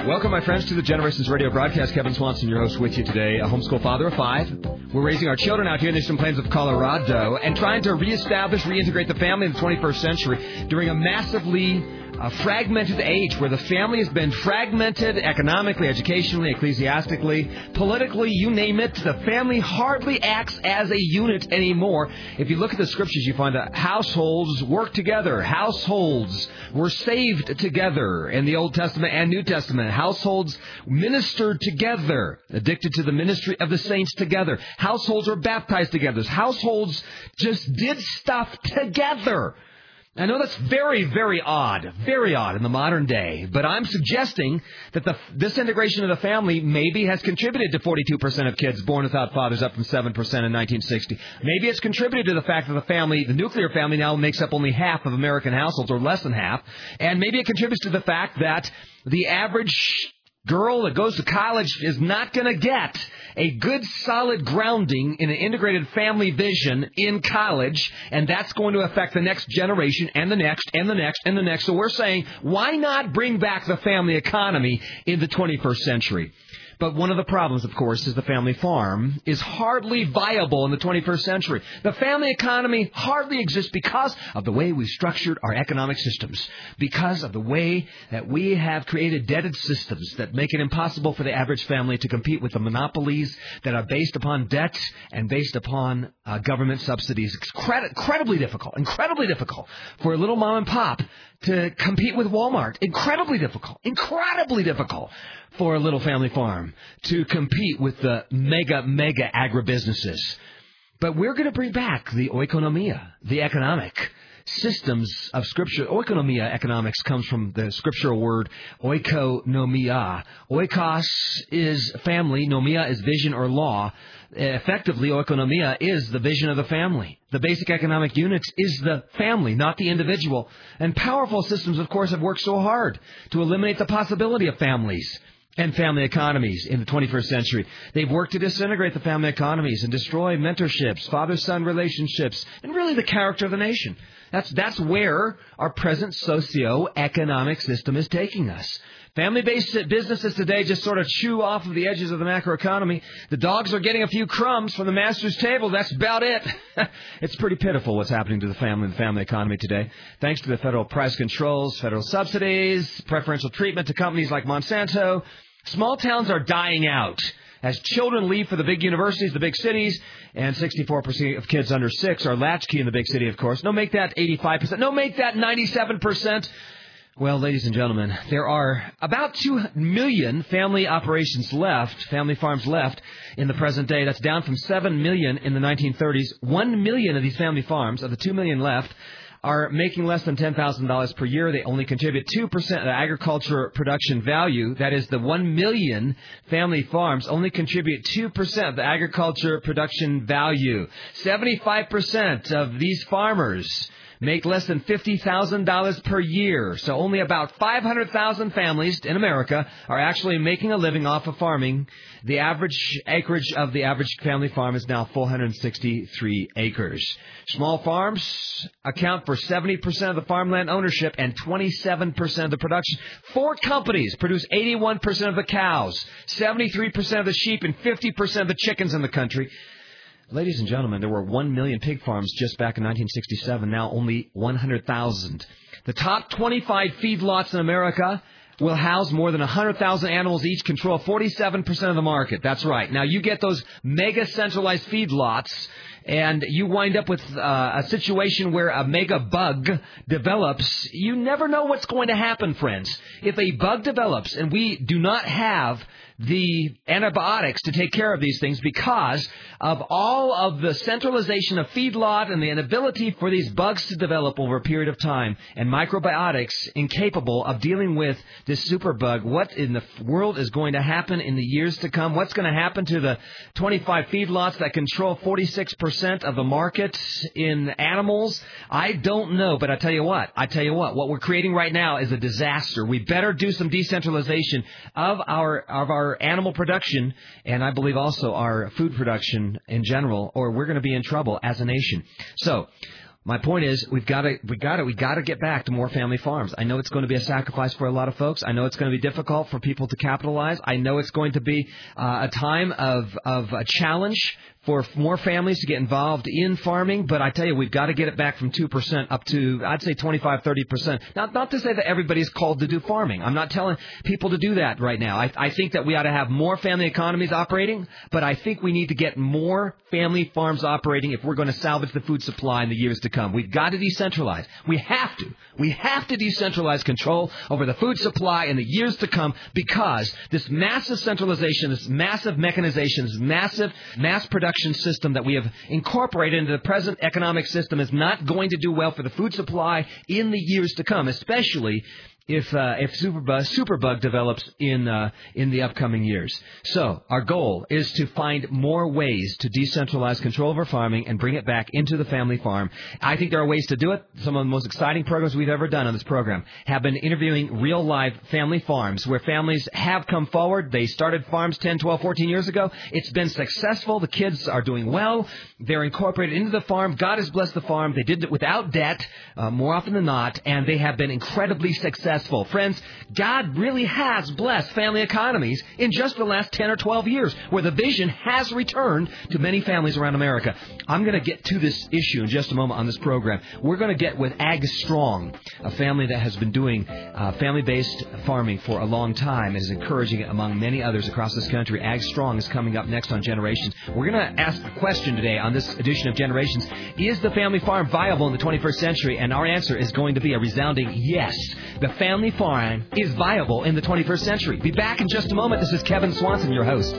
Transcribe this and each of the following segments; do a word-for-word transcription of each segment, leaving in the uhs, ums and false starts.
Welcome, my friends, to the Generations Radio broadcast. Kevin Swanson, your host, with you today, a homeschool father of five. We're raising our children out here in the Eastern Plains of Colorado and trying to reestablish, reintegrate the family in the twenty-first century during a massively uh, fragmented age where the family has been fragmented economically, educationally, ecclesiastically, politically, you name it. The family hardly acts as a unit anymore. If you look at the scriptures, you find that households work together. Households were saved together in the Old Testament and New Testament. Households ministered together, addicted to the ministry of the saints together. Households were baptized together. Households just did stuff together. I know that's very, very odd, very odd in the modern day, but I'm suggesting that the disintegration of the family maybe has contributed to forty-two percent of kids born without fathers, up from seven percent in nineteen sixty. Maybe it's contributed to the fact that the family, the nuclear family, now makes up only half of American households, or less than half, and maybe it contributes to the fact that the average girl that goes to college is not going to get a good, solid grounding in an integrated family vision in college, and that's going to affect the next generation and the next and the next and the next. So we're saying, why not bring back the family economy in the twenty-first century? But one of the problems, of course, is the family farm is hardly viable in the twenty-first century. The family economy hardly exists because of the way we've structured our economic systems, because of the way that we have created debted systems that make it impossible for the average family to compete with the monopolies that are based upon debt and based upon uh, government subsidies. It's cred- incredibly difficult, incredibly difficult for a little mom and pop to compete with Walmart. Incredibly difficult, incredibly difficult for a little family farm to compete with the mega, mega agribusinesses. But we're going to bring back the oikonomia, the economic systems of Scripture. Oikonomia economics comes from the scriptural word oikonomia. Oikos is family, nomia is vision or law. Effectively, oikonomia is the vision of the family. The basic economic unit is the family, not the individual. And powerful systems, of course, have worked so hard to eliminate the possibility of families and family economies in the twenty-first century. They've worked to disintegrate the family economies and destroy mentorships, father-son relationships, and really the character of the nation. That's that's where our present socio-economic system is taking us. Family-based businesses today just sort of chew off of the edges of the macroeconomy. The dogs are getting a few crumbs from the master's table. That's about it. It's pretty pitiful what's happening to the family and the family economy today. Thanks to the federal price controls, federal subsidies, preferential treatment to companies like Monsanto, small towns are dying out as children leave for the big universities, the big cities, and sixty-four percent of kids under six are latchkey in the big city, of course. No, make that eighty-five percent. No, make that ninety-seven percent. Well, ladies and gentlemen, there are about two million family operations left, family farms left in the present day. That's down from seven million in the nineteen thirties. one million of these family farms, of the two million left, are making less than ten thousand dollars per year. They only contribute two percent of the agriculture production value. That is, the one million family farms only contribute two percent of the agriculture production value. seventy-five percent of these farmers make less than fifty thousand dollars per year. So only about five hundred thousand families in America are actually making a living off of farming. The average acreage of the average family farm is now four hundred sixty-three acres. Small farms account for seventy percent of the farmland ownership and twenty-seven percent of the production. Four companies produce eighty-one percent of the cows, seventy-three percent of the sheep, and fifty percent of the chickens in the country. Ladies and gentlemen, there were one million pig farms just back in nineteen sixty-seven, now only one hundred thousand. The top twenty-five feedlots in America will house more than one hundred thousand animals each, control forty-seven percent of the market. That's right. Now, you get those mega centralized feedlots, and you wind up with uh, a situation where a mega bug develops. You never know what's going to happen, friends. If a bug develops and we do not have the antibiotics to take care of these things because of all of the centralization of feedlot and the inability for these bugs to develop over a period of time, and microbiotics incapable of dealing with this superbug, what in the world is going to happen in the years to come? What's going to happen to the twenty-five feedlots that control forty-six percent of the market in animals? I don't know, but I tell you what, I tell you what, what we're creating right now is a disaster. We better do some decentralization of our of our animal production, and I believe also our food production in general, or we're going to be in trouble as a nation. So My point is, we've got to, we got to, we got to get back to more family farms. I know it's going to be a sacrifice for a lot of folks. I know it's going to be difficult for people to capitalize. I know it's going to be uh, a time of of a challenge for more families to get involved in farming. But I tell you, we've got to get it back from two percent up to, I'd say, twenty-five, thirty percent. Now, not to say that everybody's called to do farming. I'm not telling people to do that right now. I, I think that we ought to have more family economies operating, but I think we need to get more family farms operating if we're going to salvage the food supply in the years to come. We've got to decentralize. We have to. We have to decentralize control over the food supply in the years to come, because this massive centralization, this massive mechanization, this massive mass production system that we have incorporated into the present economic system is not going to do well for the food supply in the years to come, especially if uh, if superbug, superbug develops in uh, in the upcoming years. So our goal is to find more ways to decentralize control over farming and bring it back into the family farm. I think there are ways to do it. Some of the most exciting programs we've ever done on this program have been interviewing real live family farms where families have come forward. They started farms ten, twelve, fourteen years ago. It's been successful. The kids are doing well. They're incorporated into the farm. God has blessed the farm. They did it without debt, uh, more often than not, and they have been incredibly successful. Friends, God really has blessed family economies in just the last ten or twelve years, where the vision has returned to many families around America. I'm going to get to this issue in just a moment on this program. We're going to get with Ag Strong, a family that has been doing uh, family-based farming for a long time and is encouraging it among many others across this country. Ag Strong is coming up next on Generations. We're going to ask the question today on this edition of Generations, is the family farm viable in the twenty-first century? And our answer is going to be a resounding yes. The family farm is viable in the twenty-first century. Be back in just a moment. This is Kevin Swanson, your host.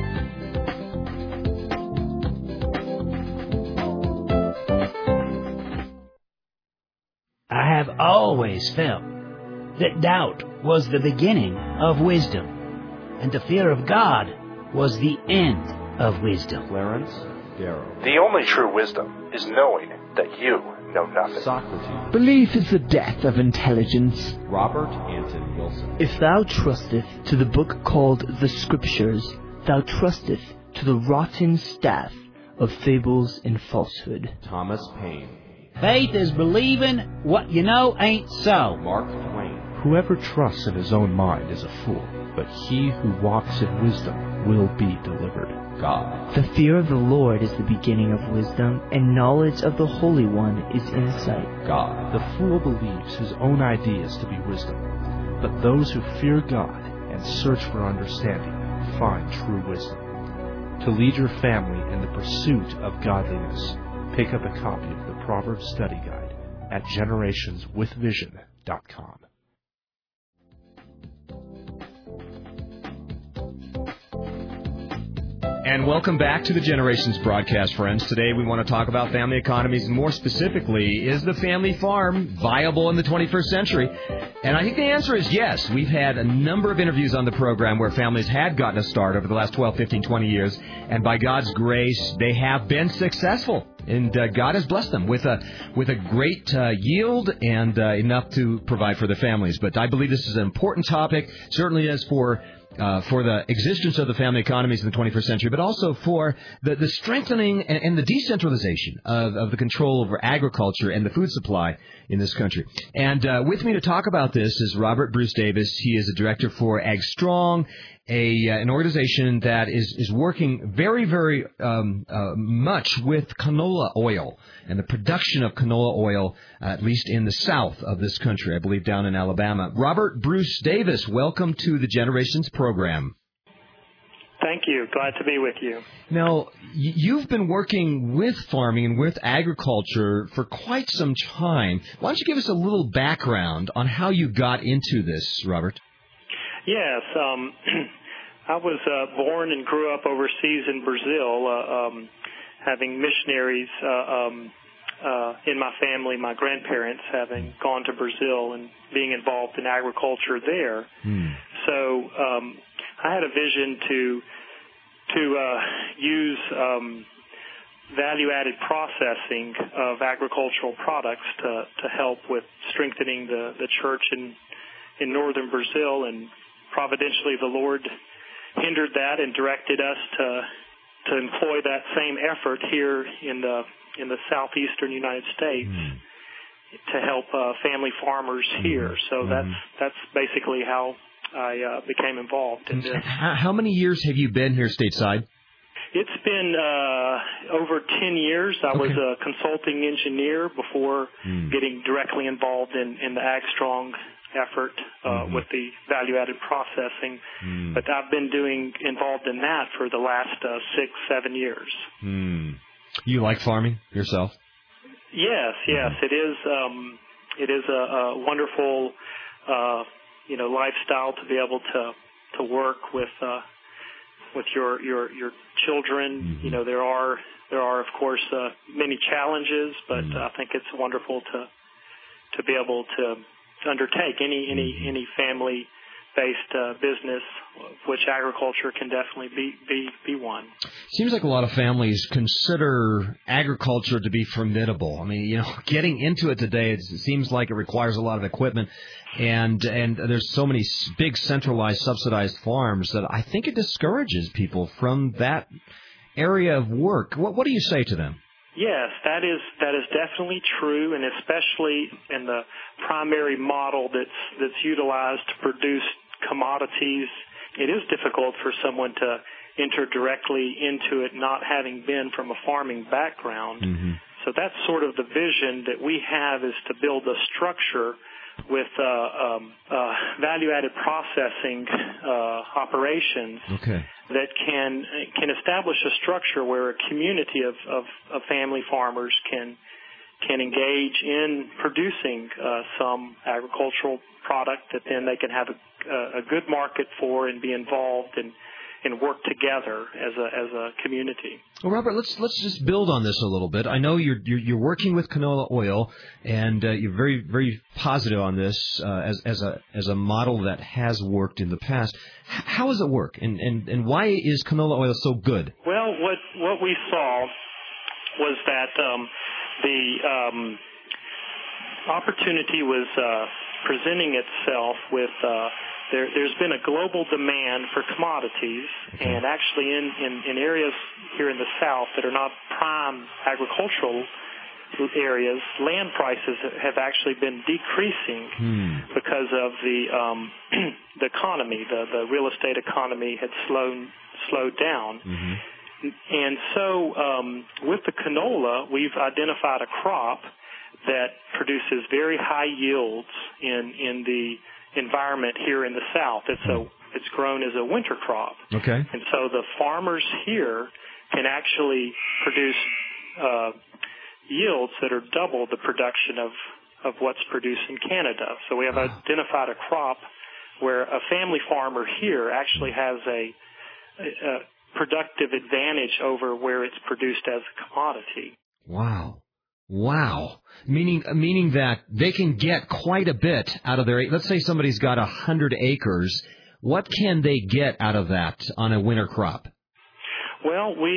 I have always felt that doubt was the beginning of wisdom, and the fear of God was the end of wisdom. Clarence Darrow. The only true wisdom is knowing that you know nothing. Socrates. Belief is the death of intelligence. Robert Anton Wilson. If thou trusteth to the book called the Scriptures, thou trusteth to the rotten staff of fables and falsehood. Thomas Paine. Faith is believing what you know ain't so. Mark Twain. Whoever trusts in his own mind is a fool, but he who walks in wisdom will be delivered. God. The fear of the Lord is the beginning of wisdom, and knowledge of the Holy One is insight. God. The fool believes his own ideas to be wisdom, but those who fear God and search for understanding find true wisdom. To lead your family in the pursuit of godliness, pick up a copy of the Proverbs Study Guide at generations with vision dot com. And welcome back to the Generations broadcast, friends. Today we want to talk about family economies, and more specifically, is the family farm viable in the twenty-first century? And I think the answer is yes. We've had a number of interviews on the program where families had gotten a start over the last twelve, fifteen, twenty years, and by God's grace, they have been successful. And uh, God has blessed them with a with a great uh, yield and uh, enough to provide for their families. But I believe this is an important topic, certainly as for Uh, for the existence of the family economies in the twenty-first century, but also for the, the strengthening and, and the decentralization of, of the control over agriculture and the food supply in this country. And uh, with me to talk about this is Robert Bruce Davis. He is a director for Ag Strong, a uh, an organization that is, is working very, very um, uh, much with canola oil and the production of canola oil, uh, at least in the south of this country, I believe down in Alabama. Robert Bruce Davis, welcome to the Generations program. Thank you. Glad to be with you. Now, you've been working with farming and with agriculture for quite some time. Why don't you give us a little background on how you got into this, Robert? Yes. Um, I was uh, born and grew up overseas in Brazil, uh, um, having missionaries uh, um, uh, in my family, my grandparents having gone to Brazil and being involved in agriculture there. Hmm. So um, I had a vision to to uh, use um, value-added processing of agricultural products to, to help with strengthening the, the church in in northern Brazil, and providentially the Lord hindered that and directed us to to employ that same effort here in the in the southeastern United States Mm. to help uh, family farmers here. So Mhm. that's that's basically how I uh, became involved in this. How how many years have you been here stateside? It's been uh, over ten years. I was Okay. a consulting engineer before Mm. getting directly involved in, in the AgStrong effort uh, Mhm. with the value-added processing. Mm. But I've been doing involved in that for the last uh, six, seven years. Mm. You like farming yourself? Yes, yes, it is. Um, it is a, a wonderful, uh, you know, lifestyle to be able to to work with uh, with your your your children. Mhm. You know, there are there are of course uh, many challenges, but Mhm. I think it's wonderful to to be able to undertake any any Mhm. any family based uh, business, which agriculture can definitely be, be, be one. Seems like a lot of families consider agriculture to be formidable. I mean, you know, getting into it today, it's, it seems like it requires a lot of equipment, and and there's so many s- big centralized subsidized farms that I think it discourages people from that area of work. What, what do you say to them? Yes, that is that is definitely true, and especially in the primary model that's that's utilized to produce commodities, it is difficult for someone to enter directly into it, not having been from a farming background. Mm-hmm. So that's sort of the vision that we have, is to build a structure with uh, um, uh, value-added processing uh, operations Okay. that can can establish a structure where a community of, of, of family farmers can can engage in producing uh, some agricultural product that then they can have a, a good market for and be involved and and work together as a as a community. Well, Robert, let's let's just build on this a little bit. I know you're you're, you're working with canola oil, and uh, you're very very positive on this uh, as as a as a model that has worked in the past. H- how does it work, and, and and why is canola oil so good? Well, what what we saw was that um, the um, opportunity was uh, presenting itself with. Uh, There, there's been a global demand for commodities, and actually in, in, in areas here in the South that are not prime agricultural areas, land prices have actually been decreasing Hmm. because of the um, the economy. The, the real estate economy had slowed slowed down. Mm-hmm. And so um, with the canola, we've identified a crop that produces very high yields in, in the environment here in the South. It's a it's grown as a winter crop. Okay. And so the farmers here can actually produce uh, yields that are double the production of, of what's produced in Canada. So we have Wow. identified a crop where a family farmer here actually has a, a, a productive advantage over where it's produced as a commodity. Wow. Wow. Meaning meaning that they can get quite a bit out of their, let's say somebody's got a hundred acres. What can they get out of that on a winter crop? Well, we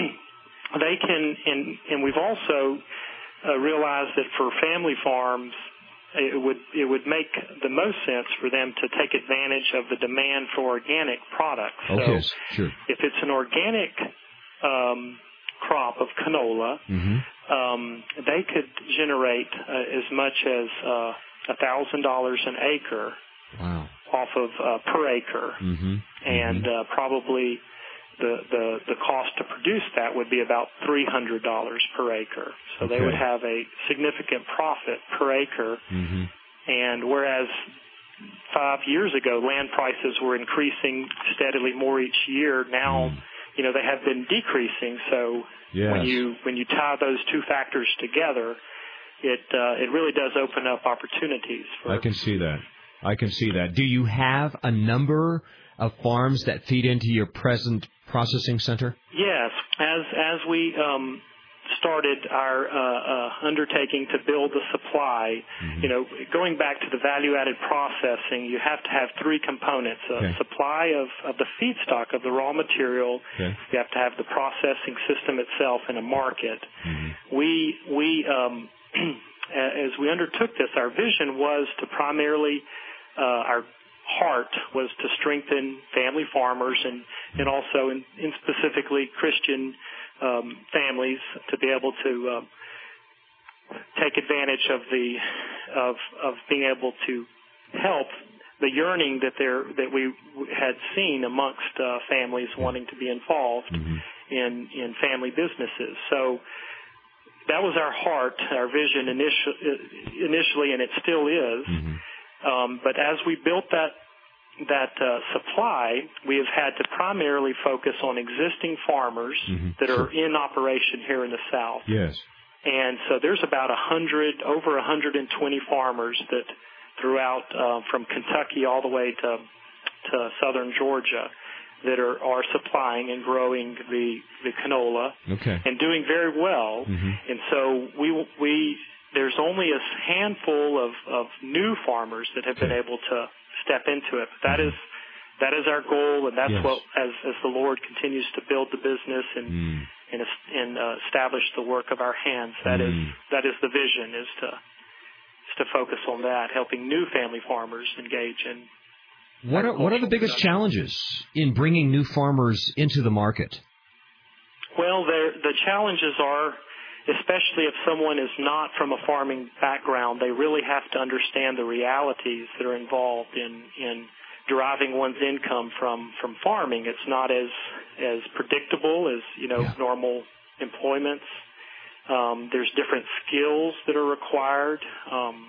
they can, and, and we've also uh, realized that for family farms, it would it would make the most sense for them to take advantage of the demand for organic products. Okay, so sure. If it's an organic um, crop of canola, Mm-hmm. um, they could generate uh, as much as uh, one thousand dollars an acre. Wow. Off of uh, per acre, Mm-hmm. and uh, probably the, the the cost to produce that would be about three hundred dollars per acre. So Okay. they would have a significant profit per acre. Mm-hmm. And whereas five years ago land prices were increasing steadily more each year, now Mm. you know they have been decreasing. So Yes. when you when you tie those two factors together, it uh, it really does open up opportunities for. I can see that. I can see that. Do you have a number of farms that feed into your present processing center? Yes, as as we um, started our uh, uh, undertaking to build the supply, Mm-hmm. you know, going back to the value-added processing, you have to have three components: a Okay. supply of, of the feedstock of the raw material. Okay. You have to have the processing system itself in a market. Mm-hmm. We we um, as we undertook this, our vision was to primarily uh, our heart was to strengthen family farmers and, and also in, in specifically Christian um, families to be able to uh, take advantage of the of of being able to help the yearning that there that we had seen amongst uh, families wanting to be involved mm-hmm. in in family businesses. So that was our heart, our vision initially, initially, and it still is. Mm-hmm. Um, but as we built that that uh, supply, we have had to primarily focus on existing farmers mm-hmm. that are sure. in operation here in the South. Yes. And so there's about a hundred, over one hundred twenty farmers that throughout uh, from Kentucky all the way to to southern Georgia that are, are supplying and growing the, the canola okay. and doing very well. Mm-hmm. And so we we there's only a handful of, of new farmers that have okay. been able to step into it. But that mm-hmm. is that is our goal, and that's yes. what as as the Lord continues to build the business and mm. and, and uh, establish the work of our hands. That mm. is that is the vision, is to is to focus on that, helping new family farmers engage in. What are what are the biggest production. challenges in bringing new farmers into the market? Well, the challenges are, especially if someone is not from a farming background, they really have to understand the realities that are involved in, in deriving one's income from, from farming. It's not as as predictable as, you know, yeah. normal employments. Um, there's different skills that are required. Um,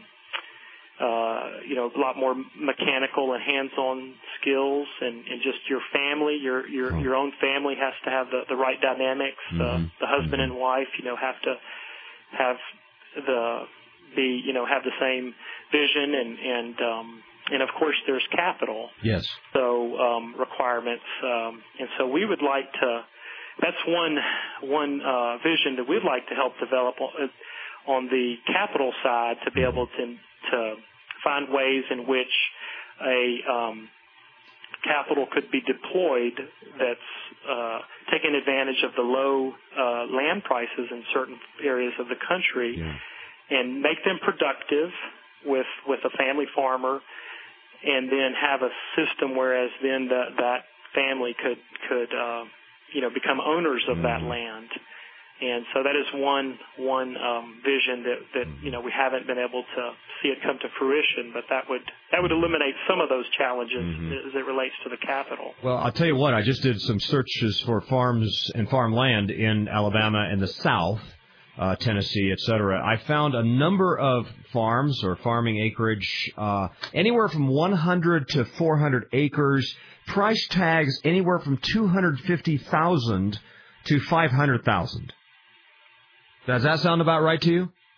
Uh, you know, a lot more mechanical and hands-on skills, and, and just your family, your your your own family has to have the, the right dynamics. Mm-hmm. Uh, the husband mm-hmm. and wife, you know, have to have the be you know have the same vision, and and um, and of course there's capital. Yes. So um, requirements, um, and so we would like to. That's one one uh, vision that we'd like to help develop on, on the capital side, to be mm-hmm. able to. to find ways in which a um, capital could be deployed that's uh, taking advantage of the low uh, land prices in certain areas of the country yeah. and make them productive with with a family farmer, and then have a system whereas then the, that family could could uh, you know become owners of mm-hmm. that land. And so that is one one um, vision that, that you know we haven't been able to see it come to fruition, but that would that would eliminate some of those challenges mm-hmm. as it relates to the capital. Well, I'll tell you what, I just did some searches for farms and farmland in Alabama and the South, uh, Tennessee, et cetera. I found a number of farms or farming acreage, uh, anywhere from one hundred to four hundred acres, price tags anywhere from two hundred fifty thousand to five hundred thousand. Does that sound about right to you?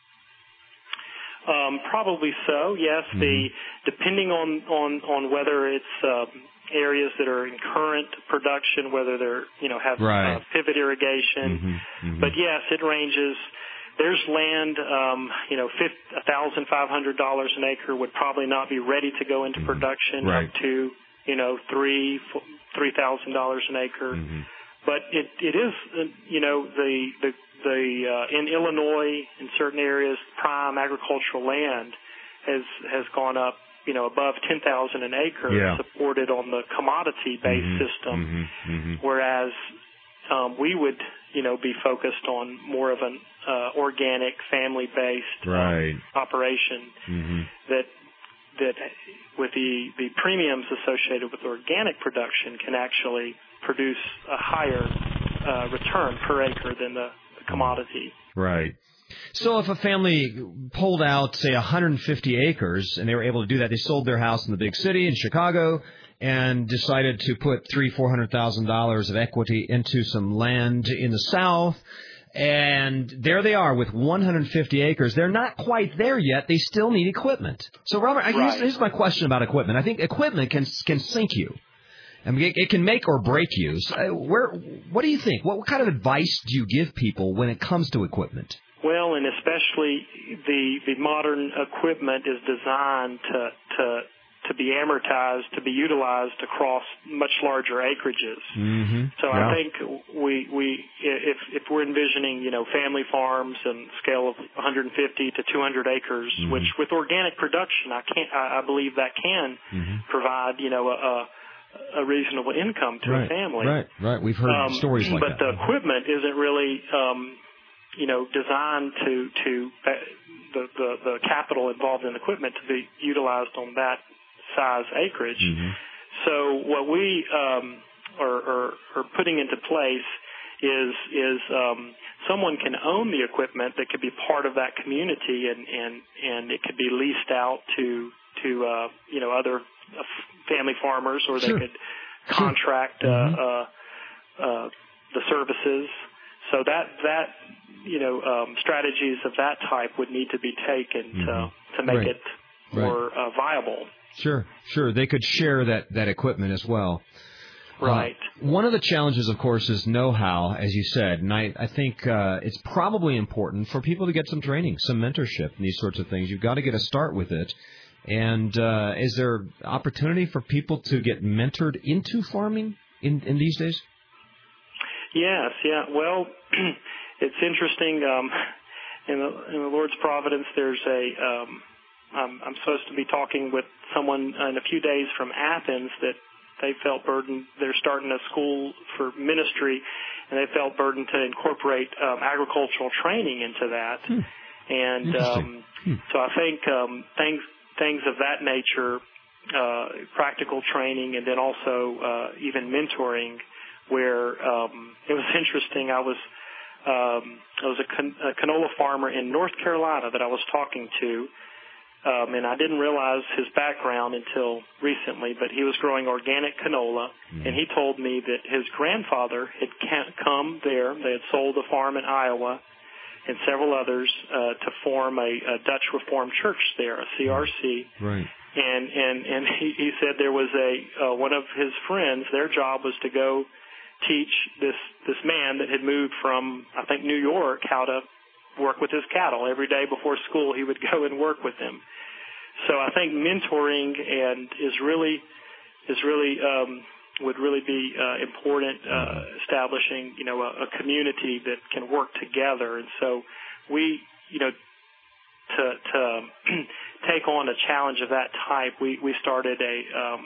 Um, probably so. Yes. Mm-hmm. The depending on, on, on whether it's uh, areas that are in current production, whether they're you know have right. uh, pivot irrigation. Mm-hmm. Mm-hmm. But yes, it ranges. There's land, um, you know, one thousand five hundred dollars an acre would probably not be ready to go into mm-hmm. production right. up to you know three three thousand dollars an acre. Mm-hmm. But it it is uh, you know the the the uh, in Illinois in certain areas prime agricultural land has has gone up you know above ten thousand an acre yeah. supported on the commodity based mm-hmm. system, mm-hmm. Mm-hmm. whereas um, we would you know be focused on more of an uh, organic family based right. um, operation mm-hmm. that that with the the premiums associated with organic production can actually produce a higher uh, return per acre than the, the commodity. Right. So if a family pulled out, say, one hundred fifty acres, and they were able to do that, they sold their house in the big city in Chicago and decided to put three, four hundred thousand dollars of equity into some land in the South, and there they are with one hundred fifty acres. They're not quite there yet. They still need equipment. So, Robert, right. here's, here's my question about equipment. I think equipment can can sink you. I mean, it, it can make or break you. So, uh, where? What do you think? What, what kind of advice do you give people when it comes to equipment? Well, and especially the the modern equipment is designed to to to be amortized, to be utilized across much larger acreages. Mm-hmm. So yeah. I think we we if if we're envisioning you know family farms and scale of one hundred fifty to two hundred acres, mm-hmm. which with organic production, I can't I, I believe that can mm-hmm. provide you know a, a a reasonable income to right, a family. Right, right. We've heard um, stories like but that. But the equipment isn't really, um, you know, designed to to the, the the capital involved in equipment to be utilized on that size acreage. Mm-hmm. So what we um, are, are, are putting into place is is um, someone can own the equipment that could be part of that community, and, and, and it could be leased out to to uh, you know other family farmers, or they sure. could contract sure. Mm-hmm. uh, uh, uh, the services. So that that you know um, strategies of that type would need to be taken mm-hmm. to to make right. it more right. uh, viable. Sure, sure. They could share that, that equipment as well. Right. Uh, one of the challenges, of course, is know-how, as you said, and I, I think uh, it's probably important for people to get some training, some mentorship, and these sorts of things. You've got to get a start with it. And uh, is there opportunity for people to get mentored into farming in, in these days? Yes, yeah. Well, it's interesting. Um, in, the, in the Lord's providence, there's a... Um, Um, I'm supposed to be talking with someone in a few days from Athens that they felt burdened. They're starting a school for ministry, and they felt burdened to incorporate um, agricultural training into that. Hmm. And um, hmm. so I think um, things things of that nature, uh, practical training, and then also uh, even mentoring, where um, it was interesting. I was um, I was a, can- a canola farmer in North Carolina that I was talking to. Um, and I didn't realize his background until recently, but he was growing organic canola, mm-hmm. and he told me that his grandfather had come there. They had sold a farm in Iowa and several others uh, to form a, a Dutch Reformed church there, a C R C. Right. And and and he, he said there was a uh, one of his friends. Their job was to go teach this this man that had moved from I think New York how to work with his cattle. Every day before school, he would go and work with them. So I think mentoring and is really is really um, would really be uh, important. Uh, establishing you know a, a community that can work together, and so we you know to to take on a challenge of that type, we we started a um,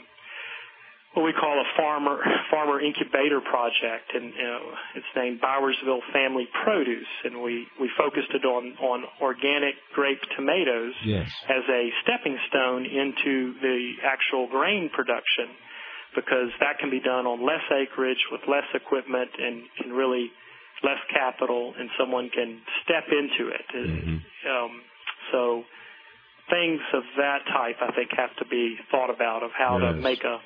what we call a farmer farmer incubator project, and you know, it's named Bowersville Family Produce, and we, we focused it on, on organic grape tomatoes yes. as a stepping stone into the actual grain production, because that can be done on less acreage with less equipment and can really less capital, and someone can step into it. Mm-hmm. Um, so things of that type, I think, have to be thought about of how yes. to make a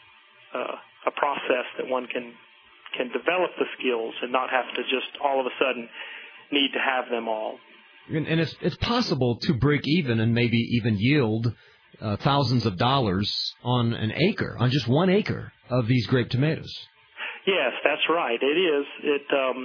Uh, a process that one can can develop the skills and not have to just all of a sudden need to have them all. And, and it's it's possible to break even and maybe even yield uh, thousands of dollars on an acre, on just one acre of these grape tomatoes. Yes, that's right. It is. It um,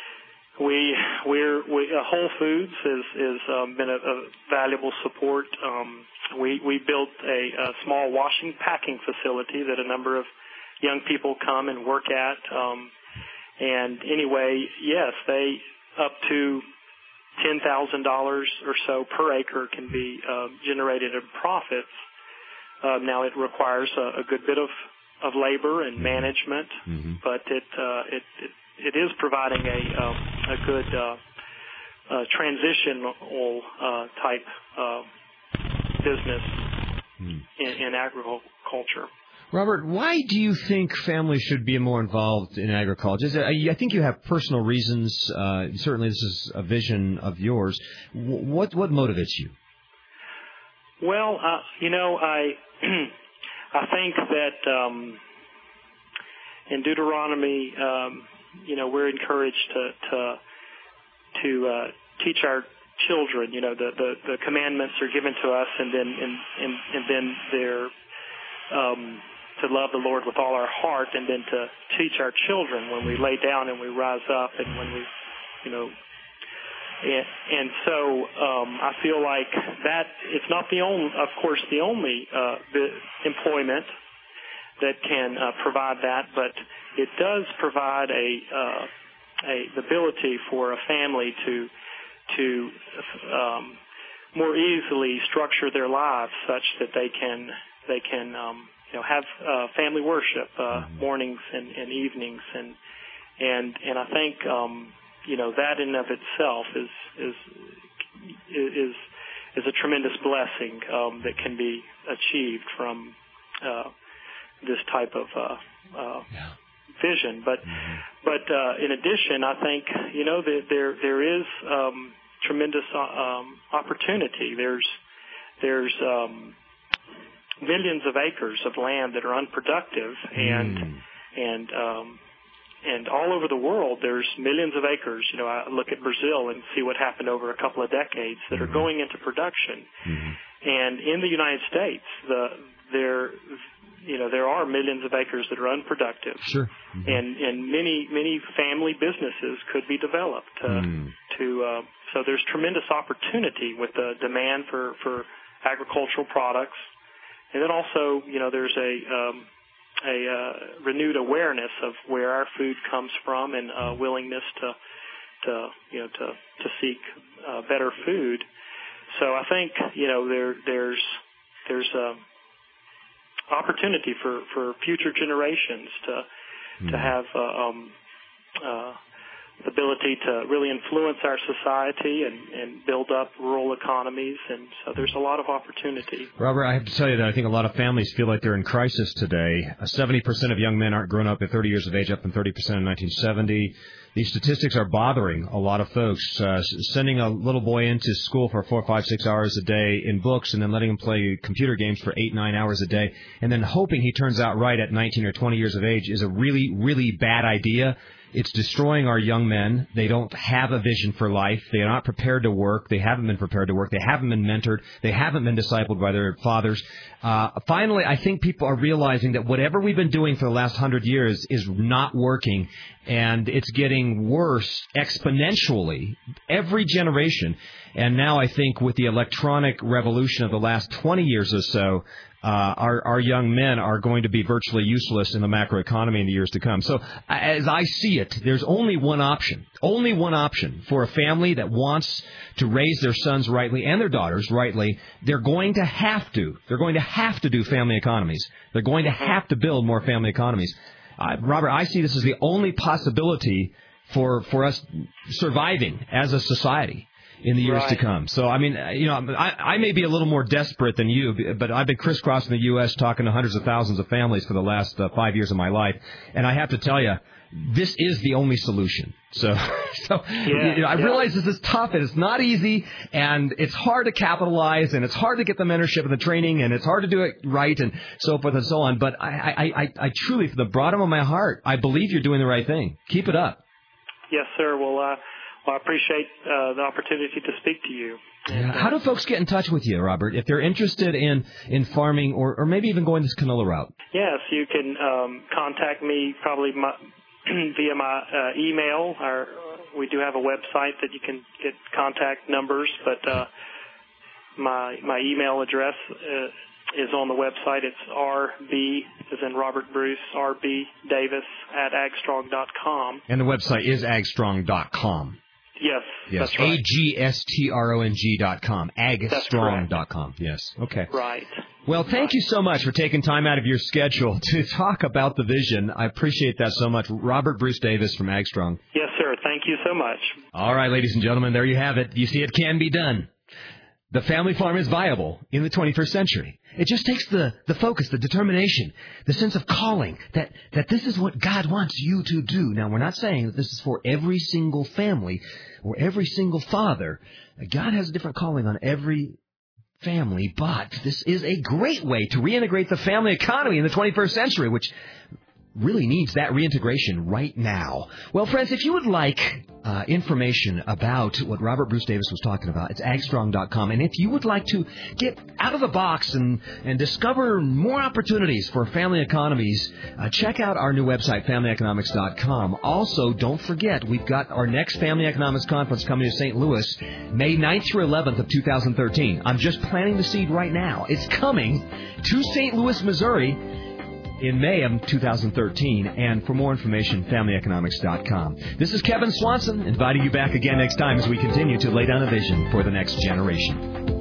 we we're we, uh, Whole Foods has is um, been a, a valuable support. Um, we we built a, a small washing packing facility that a number of young people come and work at. Um, and anyway, yes, they up to ten thousand dollars or so per acre can be uh, generated in profits. Uh, now it requires a, a good bit of, of labor and management, mm-hmm. but it, uh, it it it is providing a um, a good uh, uh, transitional uh, type uh, business mm. in, in agriculture. Robert, why do you think families should be more involved in agriculture? I think you have personal reasons. Uh, certainly, this is a vision of yours. What what motivates you? Well, uh, you know, I I think that um, in Deuteronomy, um, you know, we're encouraged to to to uh, teach our children. You know, the, the the commandments are given to us, and then and and, and then they're um, to love the Lord with all our heart, and then to teach our children when we lay down and we rise up, and when we, you know, and, and so um, I feel like that it's not the only, of course, the only uh, the employment that can uh, provide that, but it does provide a uh, a the ability for a family to to um, more easily structure their lives such that they can they can um, you know, have uh, family worship uh, mornings and, and evenings, and and and I think um, you know that in and of itself is is is is a tremendous blessing um, that can be achieved from uh, this type of uh, uh, yeah. vision. But mm-hmm. but uh, in addition, I think you know that there there is um, tremendous uh, um, opportunity. There's there's um, millions of acres of land that are unproductive, and mm. and um, and all over the world there's millions of acres. You know, I look at Brazil and see what happened over a couple of decades that mm-hmm. are going into production, mm-hmm. and in the United States, the there you know there are millions of acres that are unproductive. Sure. Mm-hmm. And and many many family businesses could be developed uh, mm. to uh, so there's tremendous opportunity with the demand for for agricultural products. And then also, you know, there's a um, a uh, renewed awareness of where our food comes from, and uh, willingness to to you know to to seek uh, better food. So I think you know there there's there's a opportunity for, for future generations to mm. to have uh, um, uh, the ability to really influence our society and, and build up rural economies, and so there's a lot of opportunity. Robert, I have to tell you that I think a lot of families feel like they're in crisis today. Uh, seventy percent of young men aren't grown up at thirty years of age, up from thirty percent in nineteen seventy. These statistics are bothering a lot of folks. Uh, sending a little boy into school for four, five, six hours a day in books, and then letting him play computer games for eight, nine hours a day, and then hoping he turns out right at nineteen or twenty years of age is a really, really bad idea. It's destroying our young men. They don't have a vision for life. They are not prepared to work. They haven't been prepared to work. They haven't been mentored. They haven't been discipled by their fathers. Uh, finally, I think people are realizing that whatever we've been doing for the last hundred years is not working, and it's getting worse exponentially every generation. And now I think with the electronic revolution of the last twenty years or so, Uh, our, our young men are going to be virtually useless in the macroeconomy in the years to come. So as I see it, there's only one option, only one option for a family that wants to raise their sons rightly and their daughters rightly. They're going to have to. They're going to have to do family economies. They're going to have to build more family economies. Uh, Robert, I see this as the only possibility for, for us surviving as a society in the years right. to come. So, I mean, you know, I, I may be a little more desperate than you, but I've been crisscrossing the U S talking to hundreds of thousands of families for the last uh, five years of my life. And I have to tell you, this is the only solution. So, so yeah, you know, I yeah. realize this is tough and it's not easy and it's hard to capitalize and it's hard to get the mentorship and the training and it's hard to do it right and so forth and so on. But I, I, I, I truly, from the bottom of my heart, I believe you're doing the right thing. Keep it up. Yes, sir. Well, uh, Well, I appreciate uh, the opportunity to speak to you. Yeah. How do folks get in touch with you, Robert, if they're interested in, in farming or, or maybe even going this canola route? Yes, you can um, contact me probably my, via my uh, email. Our, we do have a website that you can get contact numbers, but uh, my my email address uh, is on the website. It's R B, as in Robert Bruce, R B Davis at agstrong dot com. And the website is agstrong dot com. Yes, yes, that's right. A G S T R O N G dot com, agstrong dot com, yes, okay. Right. Well, thank you so much for taking time out of your schedule to talk about the vision. I appreciate that so much. Robert Bruce Davis from Agstrong. Yes, sir, thank you so much. All right, ladies and gentlemen, there you have it. You see, it can be done. The family farm is viable in the twenty-first century. It just takes the, the focus, the determination, the sense of calling, that, that this is what God wants you to do. Now, we're not saying that this is for every single family or every single father. God has a different calling on every family, but this is a great way to reintegrate the family economy in the twenty-first century, which really needs that reintegration right now. Well, friends, if you would like uh, information about what Robert Bruce Davis was talking about, it's agstrong dot com. And if you would like to get out of the box and, and discover more opportunities for family economies, uh, check out our new website, family economics dot com. Also, don't forget, we've got our next Family Economics Conference coming to Saint Louis, May ninth through eleventh of two thousand thirteen. I'm just planting the seed right now. It's coming to Saint Louis, Missouri, in May of two thousand thirteen, and for more information, family economics dot com. This is Kevin Swanson, inviting you back again next time as we continue to lay down a vision for the next generation.